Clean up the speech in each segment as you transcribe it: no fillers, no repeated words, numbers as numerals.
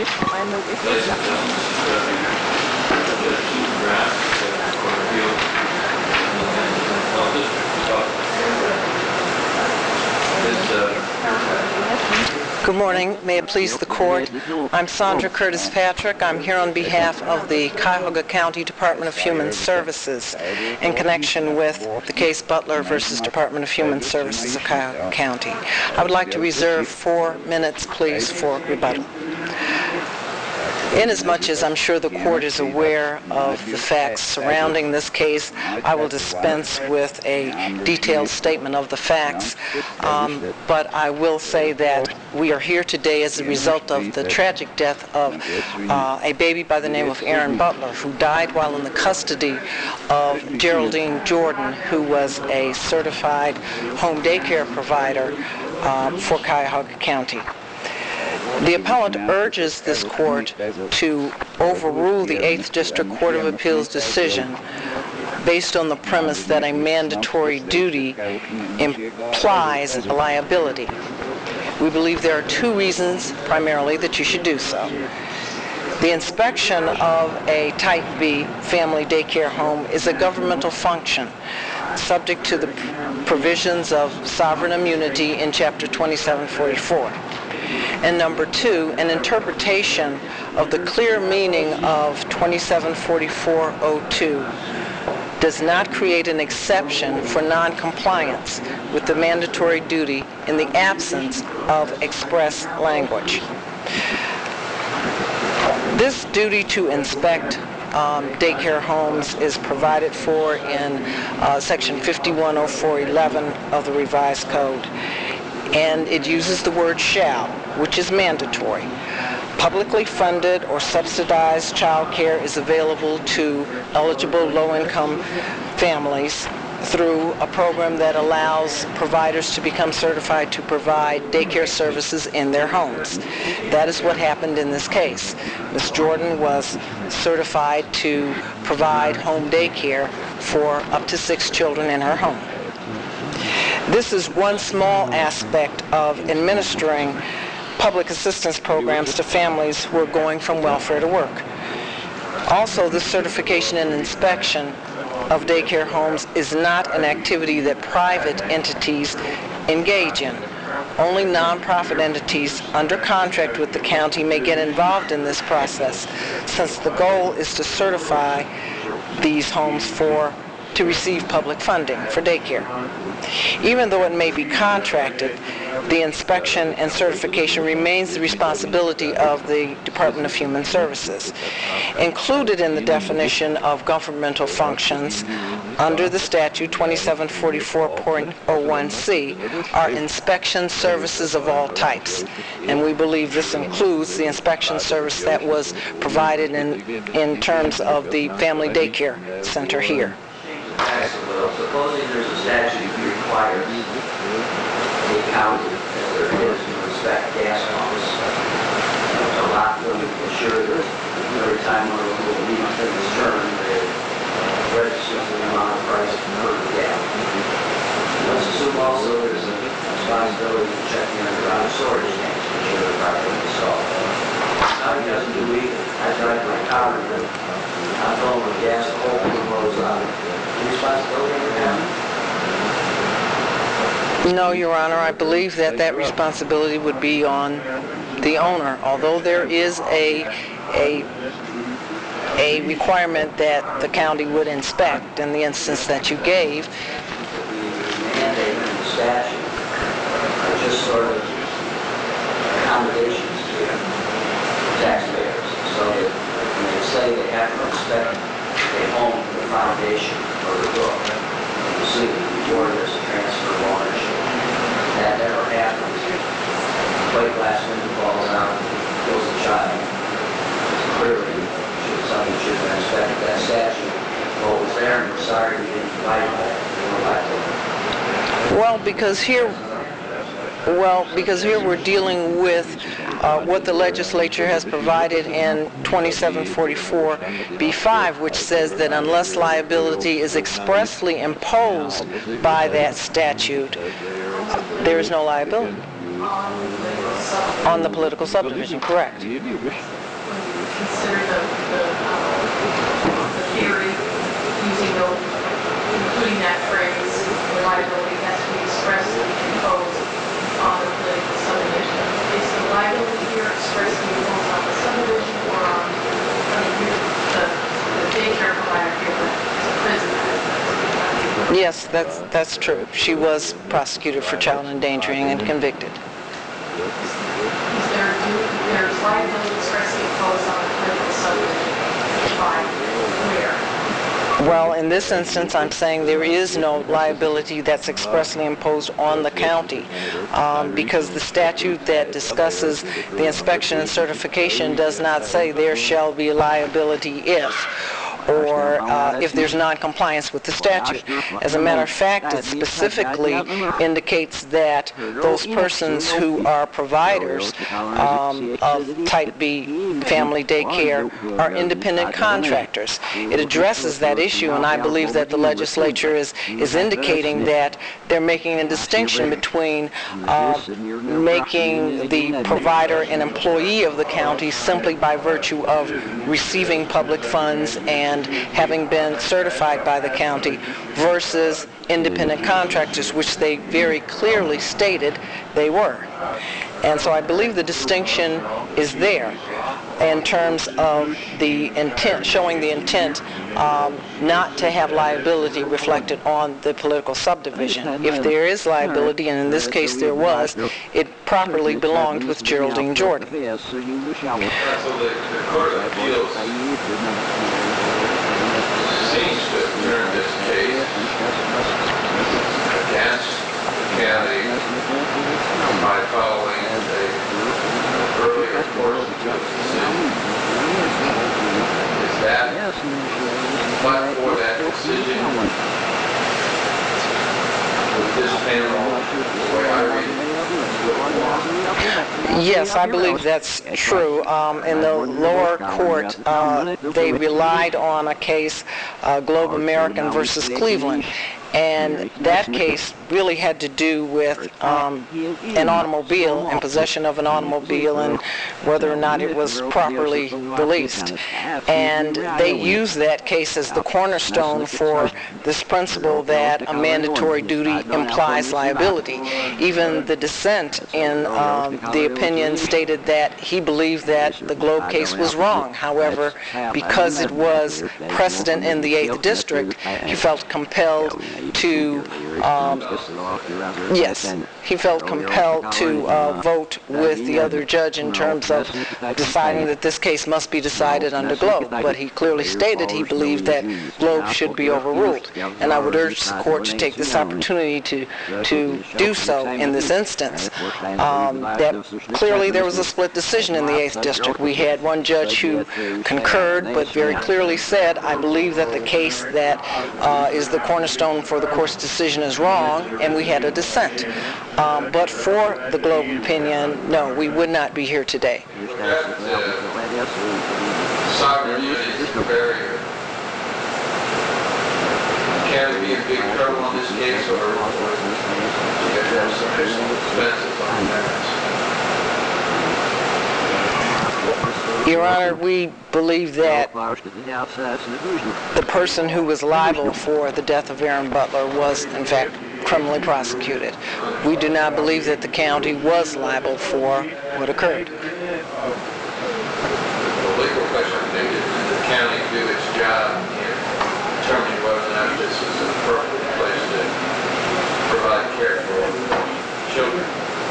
Good morning. May it please the Court. I'm Sandra Curtis Patrick. I'm here on behalf of the Cuyahoga County Department of Human Services in connection with the case Butler versus Department of Human Services of Cuyahoga County. I would like to reserve 4 minutes, please, for rebuttal. Inasmuch as I'm sure the Court is aware of the facts surrounding this case, I will dispense with a detailed statement of the facts, but I will say that we are here today as a result of the tragic death of a baby by the name of Aaron Butler, who died while in the custody of Geraldine Jordan, who was a certified home daycare provider for Cuyahoga County. The appellant urges this court to overrule the 8th District Court of Appeals decision based on the premise that a mandatory duty implies a liability. We believe there are 2 reasons, primarily, that you should do so. The inspection of a Type B family daycare home is a governmental function subject to the provisions of sovereign immunity in Chapter 2744. And number 2, an interpretation of the clear meaning of 2744.02 does not create an exception for noncompliance with the mandatory duty in the absence of express language. This duty to inspect daycare homes is provided for in Section 5104.11 of the Revised Code. And it uses the word shall, which is mandatory. Publicly funded or subsidized child care is available to eligible low-income families through a program that allows providers to become certified to provide daycare services in their homes. That is what happened in this case. Ms. Jordan was certified to provide home daycare for up to 6 children in her home. This is one small aspect of administering public assistance programs to families who are going from welfare to work. Also, the certification and inspection of daycare homes is not an activity that private entities engage in. Only nonprofit entities under contract with the county may get involved in this process, since the goal is to certify these homes to receive public funding for daycare. Even though it may be contracted, the inspection and certification remains the responsibility of the Department of Human Services. Included in the definition of governmental functions under the statute 2744.01c are inspection services of all types, and we believe this includes the inspection service that was provided in terms of the family daycare center here. Supposing there's a statute that requires the county, as there is, to inspect gas pumps, to lock them, ensure that every time one of them will leave within this term, they register the amount of price per gallon. Let's assume also there's a responsibility to check the underground storage tanks to ensure they're properly installed. Now he doesn't do either. I drive my car and I'm filling with gas, the whole thing blows out. Responsibility of the county? No, Your Honor, I believe that responsibility would be on the owner, although there is a requirement that the county would inspect in the instance that you gave. The mandate and the statute are just sort of accommodations to taxpayers, so that when they say they have to inspect a home from the foundation or the book, you see before there's a transfer of ownership. That never happens. Plate glass window falls out and kills a child. Clearly, something should have been inspected. That statute, what was there, and we're sorry we didn't provide that. Well, because here we're dealing with what the legislature has provided in 2744B5, which says that unless liability is expressly imposed by that statute, there is no liability. On the political subdivision, correct. When you consider the theory using including that phrase, the liability has to be expressly imposed on the political subdivision. Is the liability here expressly imposed on the subdivision or on the daycare provider here, the prison? Yes, that's true. She was prosecuted for child endangering and convicted. There's liability expressly imposed on the political subdivision by where? Well, in this instance, I'm saying there is no liability that's expressly imposed on the county because the statute that discusses the inspection and certification does not say there shall be liability if there's non-compliance with the statute. As a matter of fact, it specifically indicates that those persons who are providers of Type B family daycare are independent contractors. It addresses that issue, and I believe that the legislature is indicating that they're making a distinction between making the provider an employee of the county simply by virtue of receiving public funds and having been certified by the county versus independent contractors, which they very clearly stated they were. And so I believe the distinction is there in terms of the intent, showing the intent not to have liability reflected on the political subdivision. If there is liability, and in this case there was, it properly belonged with Geraldine Jordan. So the Court of Appeals seems to have turned this case against the county by following an earlier Court of Appeals decision. Is that, but for that decision, with this panel, the way I read it, Yes, I believe that's true. In the lower court, they relied on a case, Globe American versus Cleveland. And that case really had to do with an automobile and possession of an automobile and whether or not it was properly released. And they used that case as the cornerstone for this principle that a mandatory duty implies liability. Even the dissent in the opinion stated that he believed that the Globe case was wrong. However, because it was precedent in the 8th District, he felt compelled to vote with the other judge in terms of deciding that this case must be decided under Globe. But he clearly stated he believed that Globe should be overruled. And I would urge the court to take this opportunity to do so in this instance. That clearly there was a split decision in the 8th District. We had one judge who concurred but very clearly said, I believe that the case that is the cornerstone for the court's decision is wrong, and we had a dissent. But for the Globe opinion, no, we would not be here today. Sovereign immunity is the barrier. Can it be a big trouble in this case, or you have sufficient expenses on that? Your Honor, we believe that the person who was liable for the death of Aaron Butler was, in fact, criminally prosecuted. We do not believe that the county was liable for what occurred. The legal question, did the county do its job in determining whether or not this is an appropriate place to provide care for children?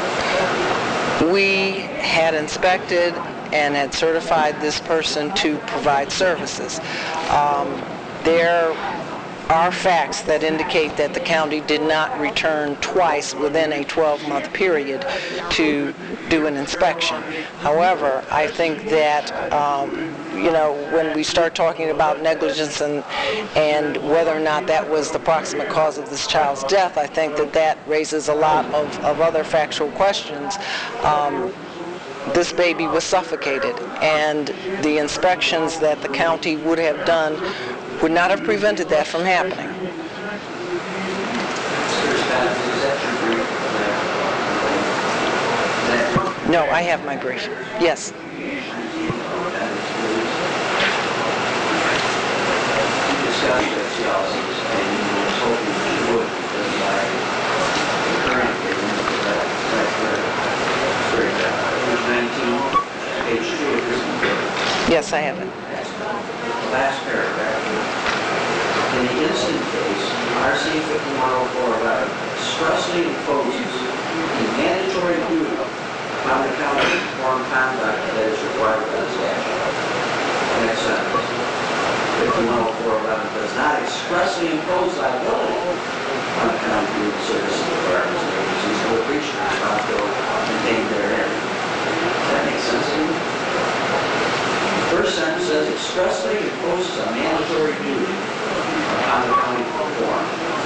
We had inspected and had certified this person to provide services. There are facts that indicate that the county did not return twice within a 12-month period to do an inspection. However, I think that when we start talking about negligence and whether or not that was the proximate cause of this child's death, I think that raises a lot of other factual questions. This baby was suffocated, and the inspections that the county would have done would not have prevented that from happening. No, I have my brief. Yes. Discussed at CLC's and you were hoping that you would because by the current agreement, page 19, page 2 of this one. Yes, I have it. Last paragraph. In the instant case, RC 510411 expressly imposes a mandatory duty on the county to perform conduct that is required by the statute. Next sentence. 510411 does not expressly impose liability on the county to do the services of departments and agencies who have reached the responsibility contained therein. Does that make sense to you? The first sentence says expressly imposes a mandatory duty on the county to perform.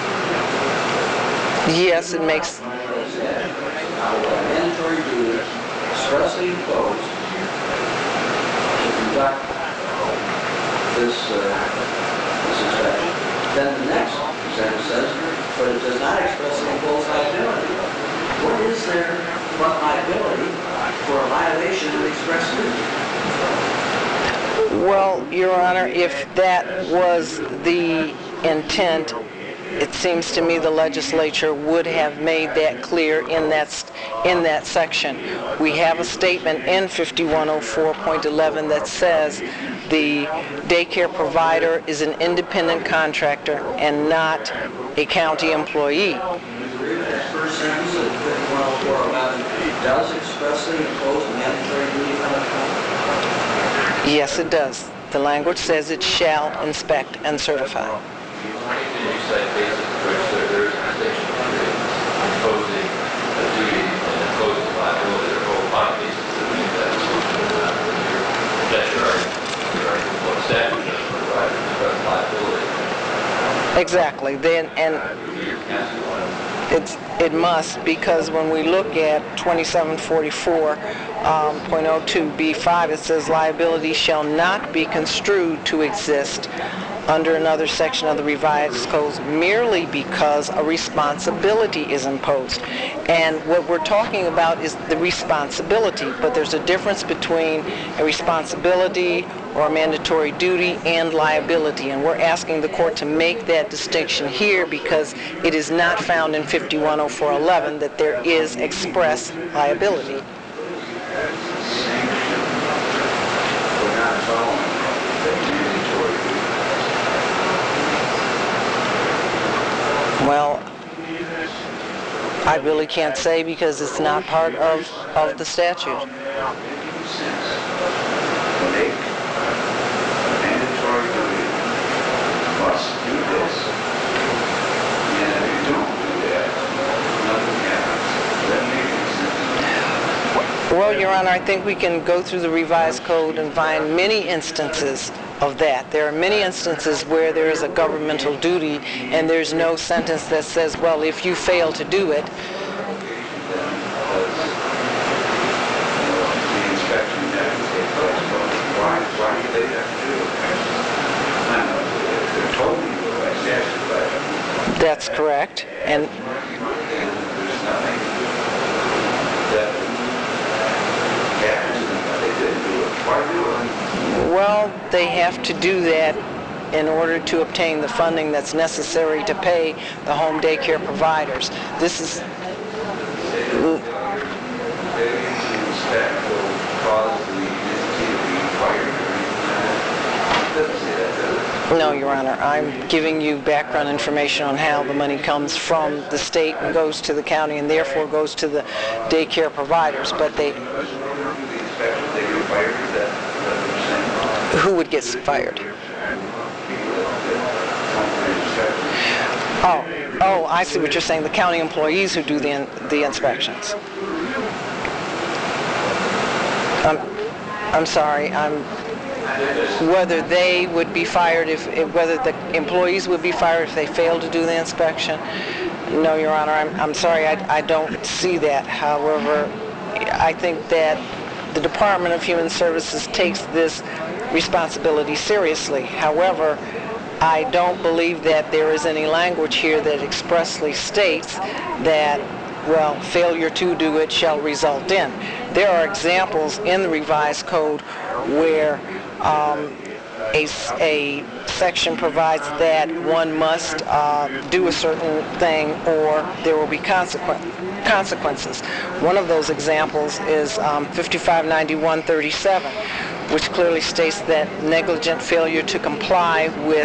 Yes, it makes... Now, a mandatory duty expressly imposed to conduct this inspection. Then the next sentence says, but it does not expressly impose liability. What is there but liability for a violation of the express duty? Well, Your Honor, if that was the intent, it seems to me the legislature would have made that clear in that section. We have a statement in 5104.11 that says the daycare provider is an independent contractor and not a county employee. That first sentence of 5104.11 does expressly impose a mandatory duty on the county? Yes, it does. The language says it shall inspect and certify. You say cases in which there is a distinction between imposing a duty and imposing liability. There are a lot of cases that mean that. That's your argument. What statute does provide express liability? Exactly. Then, and it must, because when we look at 2744.02B5, it says liability shall not be construed to exist under another section of the revised codes merely because a responsibility is imposed. And what we're talking about is the responsibility, but there's a difference between a responsibility or a mandatory duty and liability, and we're asking the court to make that distinction here because it is not found in 5104.11 that there is express liability. Well, I really can't say because it's not part of the statute. Mandatory duty must do this, and if you don't do that, nothing happens. That makes sense. Well, Your Honor, I think we can go through the revised code and find many instances of that. There are many instances where there is a governmental duty and there's no sentence that says, well, if you fail to do it. The inspection has to take place. Why do they have to do it? I know, they're told you by statute, but That's correct. And there's nothing that happens to them, but they didn't do it. Why do it? well, they have to do that in order to obtain the funding that's necessary to pay the home daycare providers. This is... Failure to inspect will cause the entity to be fired or anything like that. It doesn't say that, does it? No, Your Honor. I'm giving you background information on how the money comes from the state and goes to the county and therefore goes to the daycare providers. But they... The inspection, they get fired, is that what you're saying? Who would get fired? Oh, I see what you're saying. The county employees who do the inspections. I'm sorry. Whether they would be fired whether the employees would be fired if they failed to do the inspection. No, Your Honor. I'm sorry. I don't see that. However, I think that the Department of Human Services takes this responsibility seriously. However, I don't believe that there is any language here that expressly states that well, failure to do it shall result in. There are examples in the Revised Code where a section provides that one must do a certain thing or there will be consequences. One of those examples is 559137, which clearly states that negligent failure to comply with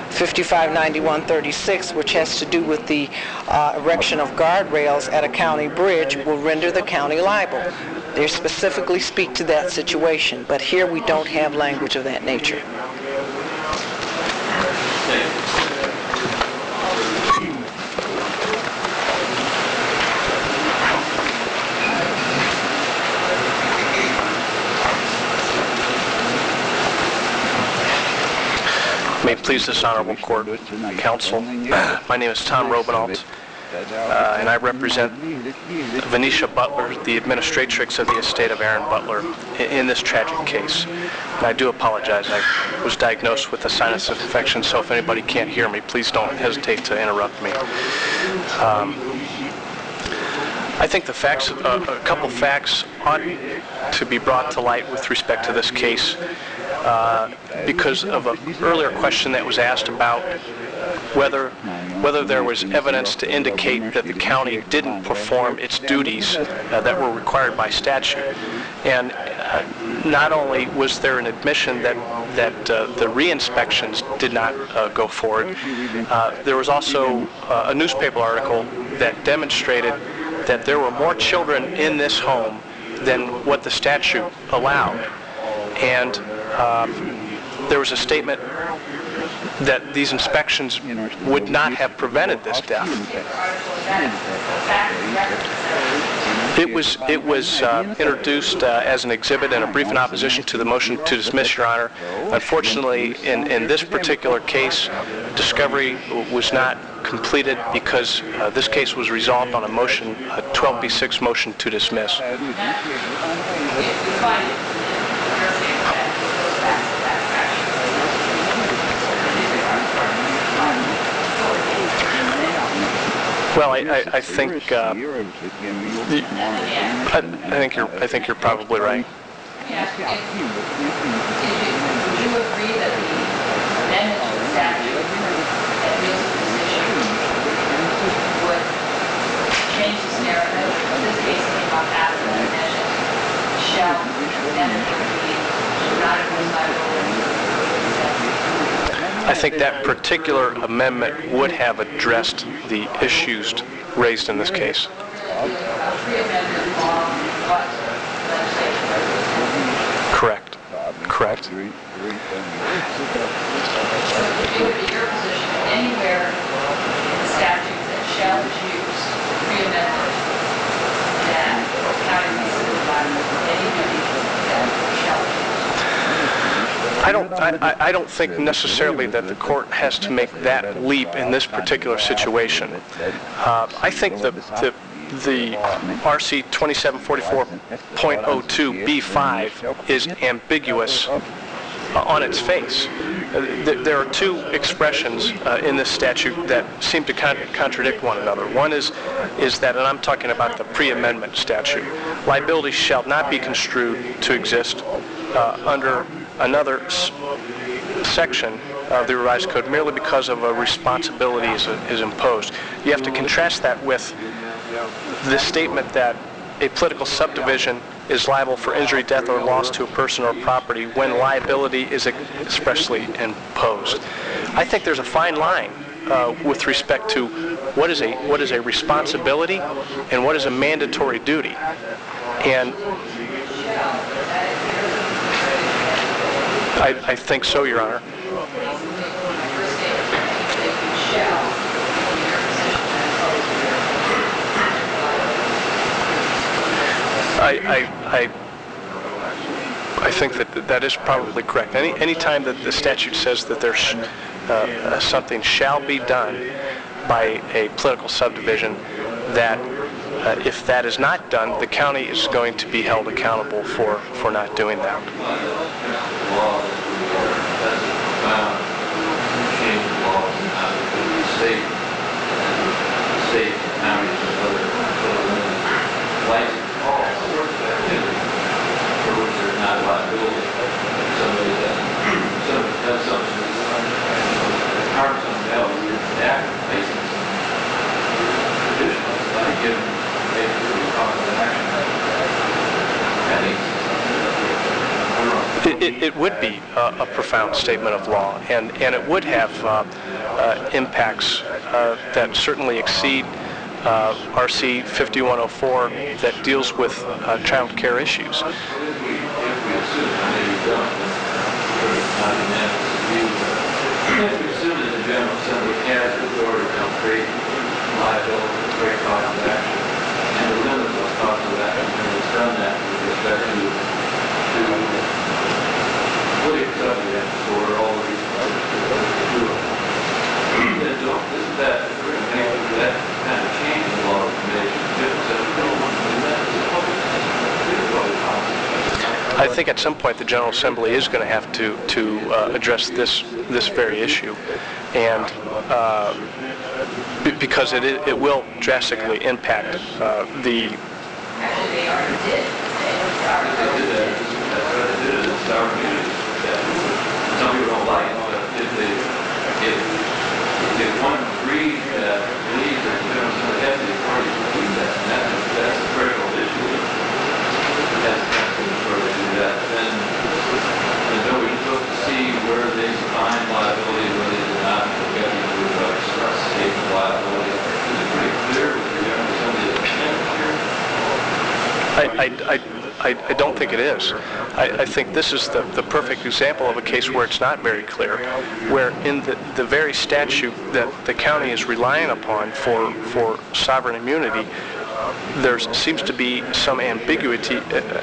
559136, which has to do with the erection of guardrails at a county bridge, will render the county liable. They specifically speak to that situation, but here we don't have language of that nature. May it please this honorable court, counsel. My name is Tom Robinault, and I represent Venetia Butler, the administratrix of the estate of Aaron Butler, in this tragic case. And I do apologize. I was diagnosed with a sinus infection, so if anybody can't hear me, please don't hesitate to interrupt me. I think the facts, a couple facts ought to be brought to light with respect to this case because of an earlier question that was asked about whether there was evidence to indicate that the county didn't perform its duties that were required by statute. And not only was there an admission that the re-inspections did not go forward, there was also a newspaper article that demonstrated that there were more children in this home than what the statute allowed. And there was a statement that these inspections would not have prevented this death. It was introduced as an exhibit in a brief in opposition to the motion to dismiss, Your Honor. Unfortunately, in this particular case, discovery was not completed because this case was resolved on a motion, a 12B6 motion to dismiss. Well, I think I think you're probably right. Would you agree that the amendment to the statute that deals with this issue would change the scenario? In this case, it came up after the amendment. Shall then be not imposed liability? I think that particular amendment would have addressed the issues raised in this case. Correct. Correct. So it would be your position anywhere in the statute that shall use pre-amendment that county considered liable for any duty that shall use? I don't think necessarily that the court has to make that leap in this particular situation. I think the RC 2744.02 B5 is ambiguous on its face. There are two expressions in this statute that seem to contradict one another. One is that, and I'm talking about the pre-amendment statute, liability shall not be construed to exist under another section of the Revised Code merely because of a responsibility is imposed. You have to contrast that with the statement that a political subdivision is liable for injury, death, or loss to a person or property when liability is expressly imposed. I think there's a fine line with respect to what is a responsibility and what is a mandatory duty. And I think so, Your Honor. I think that is probably correct. Any time that the statute says that there's something shall be done by a political subdivision, that if that is not done, the county is going to be held accountable for not doing that. license calls for activity for which there's not liability. Somebody does something that harms somebody else, that license traditionally is not given basically cause of action. It would be a profound statement of law, and it would have impacts that certainly exceed RC 5104 that deals with child care issues. If we assume that the General Assembly has the authority to create liability, to create cause of action, and to limit those causes of action, and it's done that with respect to political subjects for all the reasons to do it. Isn't that kind of change in the law of commission? I think at some point the General Assembly is going to have to address this very issue, and because it will drastically impact the. Actually, they already did. Some people don't like it, but if one agrees that believes that the General Assembly has the authority to do that, and that's a critical issue, has the authority to do that, then nobody's supposed to see where they define liability, where they do not, because you would express state liability. Is it pretty clear with the General Assembly intent here? I don't think it is. I think this is the perfect example of a case where it's not very clear, where in the very statute that the county is relying upon for sovereign immunity, there seems to be some ambiguity,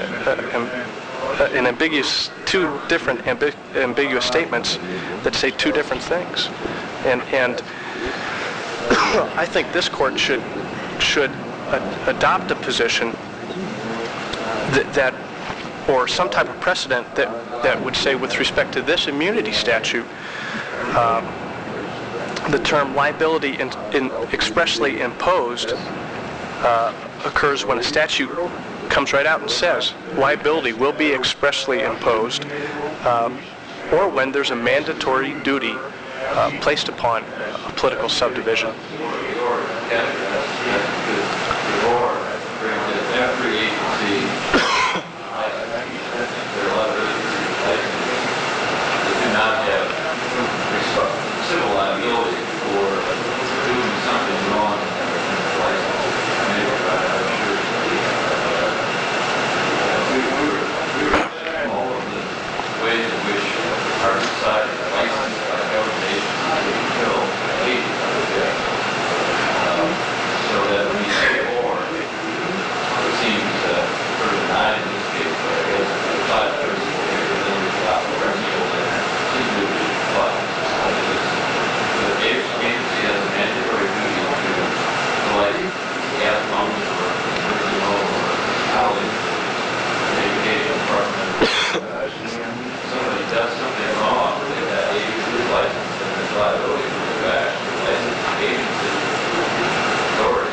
two different ambiguous statements that say two different things, and I think this court should adopt a position that or some type of precedent that would say, with respect to this immunity statute, the term liability expressly imposed occurs when a statute comes right out and says liability will be expressly imposed, or when there's a mandatory duty placed upon a political subdivision. Every agency do not have civil liability for doing something wrong in the license. We were all of the ways in which our society is licensed by government agencies to kill agents, so that when you say or, it seems sort of denied in this case, but I guess the five principles here, then we've got the principles that seem to be applied. The agency has a mandatory duty to license gas pumps or college, education department. Somebody does something wrong with that agency's license, and there's liability for the back. The license agency authority.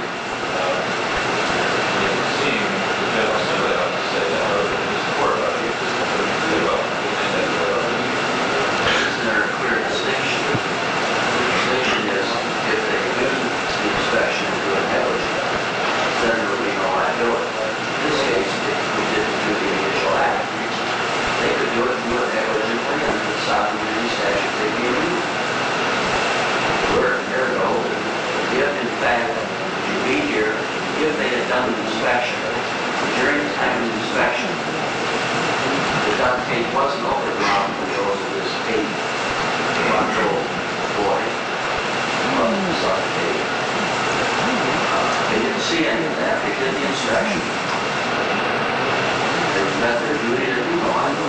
If they had done the inspection, during the time of the inspection, the duct tape wasn't over the ground because of this 8-month-old boy of the duct tape. They didn't see any of that. They did the inspection. They met their duty to do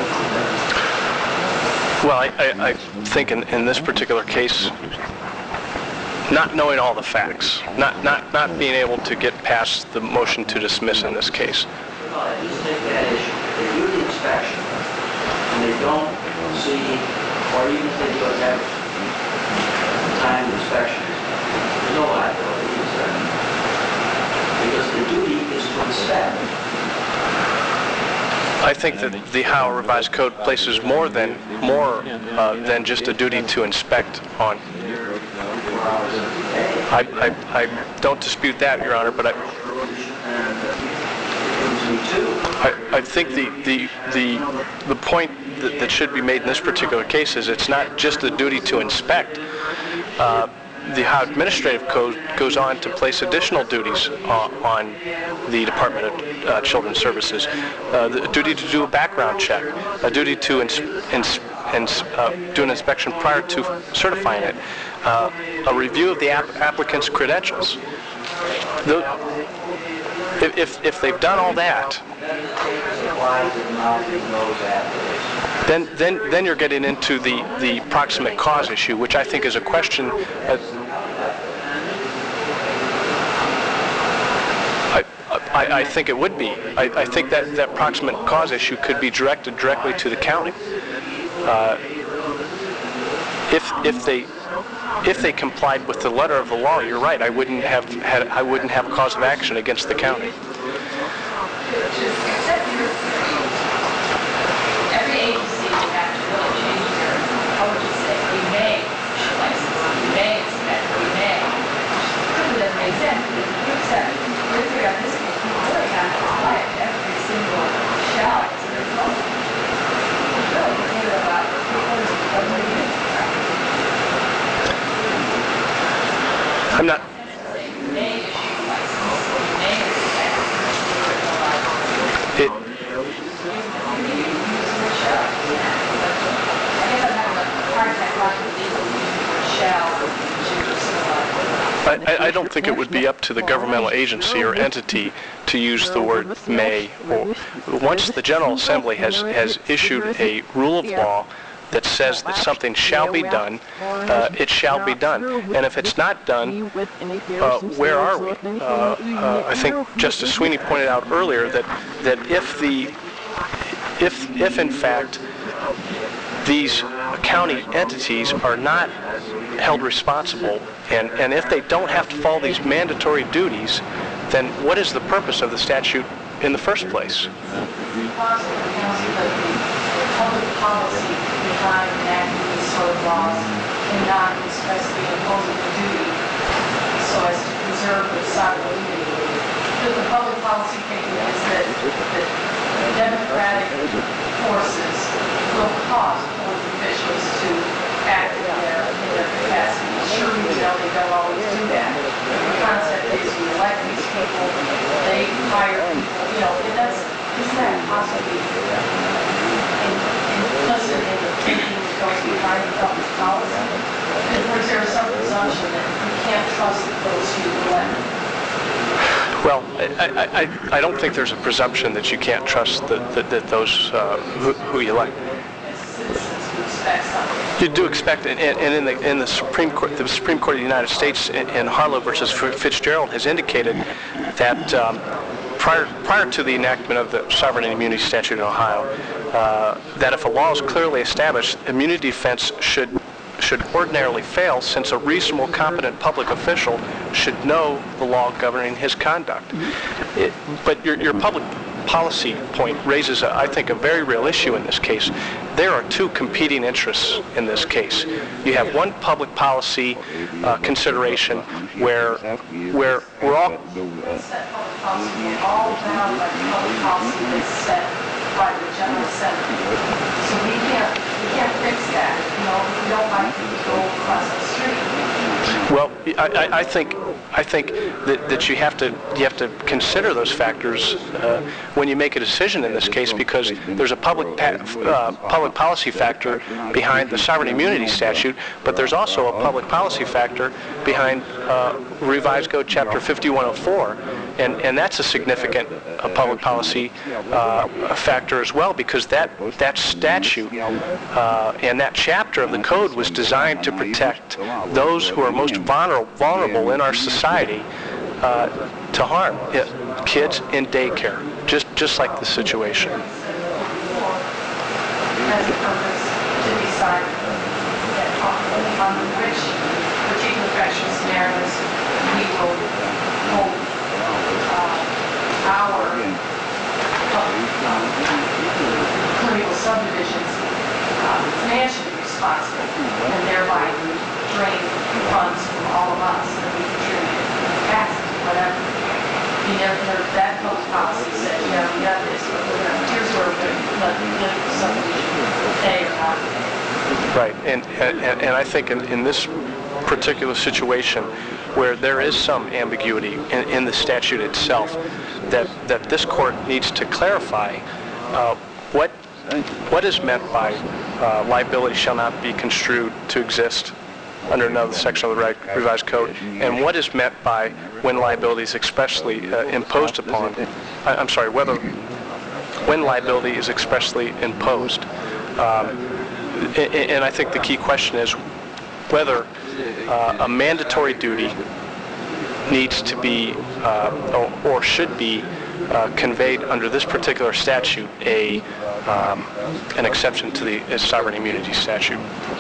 that. Well, I think in this particular case, not knowing all the facts, not being able to get past the motion to dismiss in this case. Well, I just take that issue. They do the inspection, and they don't see, or even if they do it at the time of inspection, there's no liability, is there? Because the duty is to inspect. I think that the Ohio Revised Code places more than just a duty to inspect on. I don't dispute that, Your Honor, but I think the point that should be made in this particular case is it's not just the duty to inspect. The Ohio Administrative Code goes on to place additional duties on the Department of Children's Services. The duty to do a background check, a duty to do an inspection prior to certifying it, a review of the applicant's credentials. If they've done all that, then you're getting into the proximate cause issue, which I think is a question. I think it would be. I think that proximate cause issue could be directed directly to the county. If they complied with the letter of the law, you're right. I wouldn't have a cause of action against the county. Every agency would have to really change their approach and say, we may issue licenses, we may inspect, we may. It doesn't make sense. Except, we're figuring out this case, we really have to apply it to every single shell that's in their phone. It's really thinking about what do you do? I'm not. We may issue licenses, we may inspect, It, I don't think it would be up to the governmental agency or entity to use the word may. Or once the General Assembly has issued a rule of law that says that something shall be done, it shall be done. And if it's not done, where are we? I think Justice Sweeney pointed out earlier that if in fact these county entities are not held responsible, and if they don't have to follow these mandatory duties, then what is the purpose of the statute in the first place? Public policy behind enacting these sort of laws and not expressly imposing a duty so as to preserve the sovereign immunity. The public policy thinking is that democratic forces will cause public officials to act in their capacity. Sure, they don't always do that. The concept is you elect these people, they hire people, isn't that possibly implicit in the thinking that goes behind the public policy? Or is there some presumption that you can't trust those you elect? Well, I don't think there's a presumption that you can't trust that those who you elect. You do expect, and in the Supreme Court of the United States in Harlow versus Fitzgerald has indicated that prior to the enactment of the sovereign immunity statute in Ohio, that if a law is clearly established, immunity defense should ordinarily fail, since a reasonable, competent public official should know the law governing his conduct. But your public policy point raises, I think, a very real issue in this case. There are two competing interests in this case. You have one public policy consideration where we're all... Set public policy, we're all bound by the public policy that's set by the General Assembly. So we can't fix that. If we don't like it, we go across the street. Well, I think that you have to consider those factors when you make a decision in this case, because there's a public policy factor behind the sovereign immunity statute, but there's also a public policy factor behind Revised Code Chapter 5104, and that's a significant public policy factor as well, because that statute and that chapter of the code was designed to protect those who are most vulnerable in our society to harm, kids in daycare, just like the situation. Has a purpose to decide on which particular factual scenarios we will hold our public like political subdivision, A or not. Right, and I think in this particular situation where there is some ambiguity in the statute itself, that this court needs to clarify what is meant by liability shall not be construed to exist under another section of the revised code, and what is meant by when liability is expressly imposed upon. When liability is expressly imposed. And I think the key question is whether a mandatory duty needs to be or should be conveyed under this particular statute an exception to the sovereign immunity statute.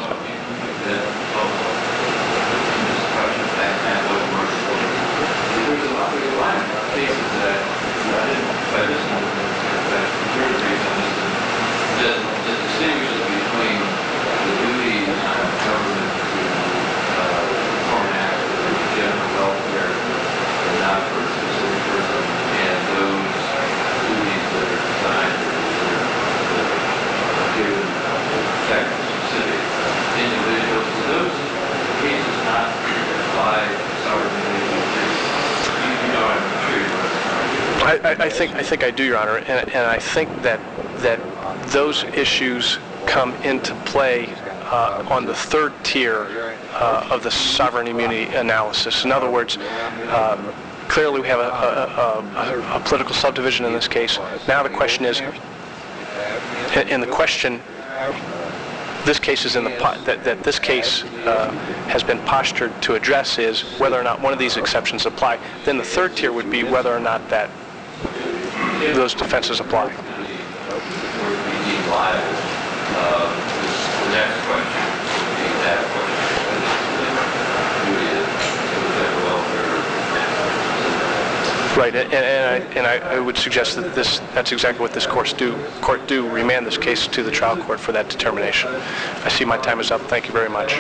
I think I do, Your Honor, and I think that those issues come into play on the third tier of the sovereign immunity analysis. In other words, clearly we have a political subdivision in this case. Now the question is, and the question this case is in that this case has been postured to address is whether or not one of these exceptions apply. Then the third tier would be whether or not that those defenses apply. Right, and I would suggest that that's exactly what this court do remand this case to the trial court for that determination. I see my time is up. Thank you very much.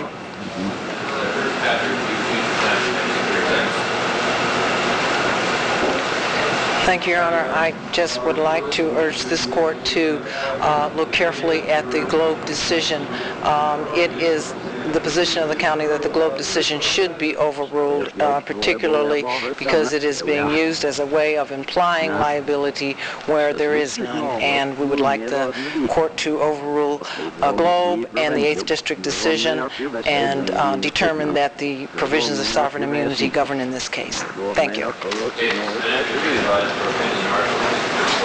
Thank you, Your Honor. I just would like to urge this court to look carefully at the Globe decision. It is the position of the county that the Globe decision should be overruled, particularly because it is being used as a way of implying liability where there is none. And we would like the court to overrule Globe and the 8th District decision and determine that the provisions of sovereign immunity govern in this case. Thank you.